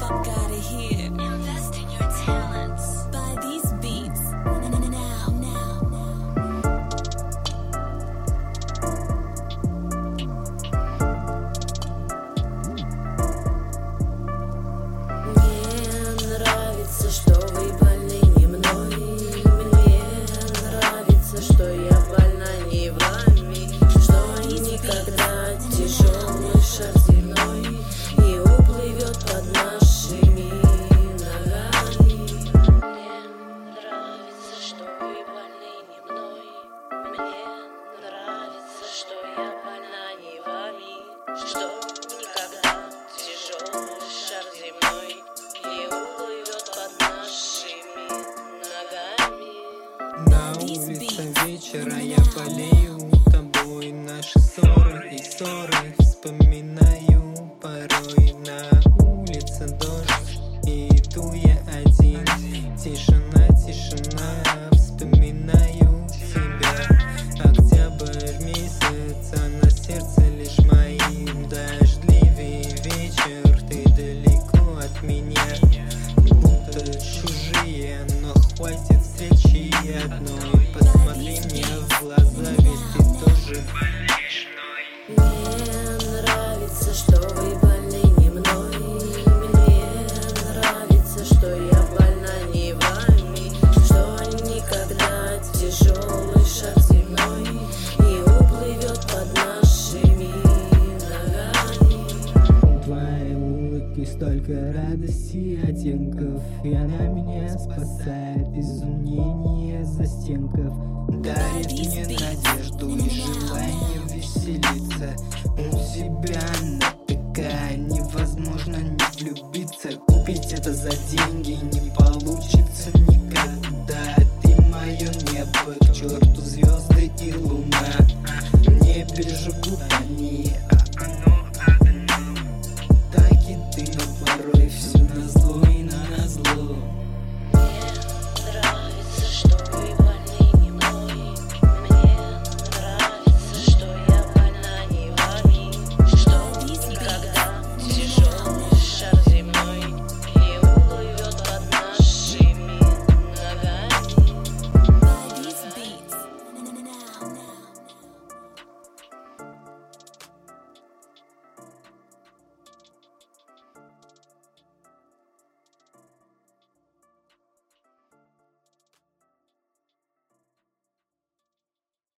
Gotta hear. Invest in your talents. Buy these beats. Мне нравится, что вы больны не мной. Мне нравится, что я больна не вами. Что никогда тяжелый шар земной не уплывет под нашими ногами. Мне нравится, что вы больны не мной. Мне нравится, что я больна не вами. Что никогда тяжелый шар земной не уплывет под нашими ногами. На улице вечера я болею тобой. Наши ссоры и ссоры вспоминаю порой. На улице дождь и иду я один. Тишина, тишина, вспоминаю тебя. Октябрь месяц, а на сердце лишь моим. Дождливый вечер, ты далеко от меня. Будто чужие, но хватит встречи одной. Посмотри мне в глаза, ведь ты тоже больной. Мне нравится, что вы больны не мной. Мне нравится, что я больна не вами. Что никогда тяжелый шар земной не уплывет под нашими ногами. У твоей улыбки столько радости и оттенков, и она меня спасает из уныния застенков. Дарит мне надежду и желание веселиться. У тебя она такая, невозможно не влюбиться. Купить это за деньги не получится никогда. Ты мое небо, к черту звезды и луна. В небе живут они, а оно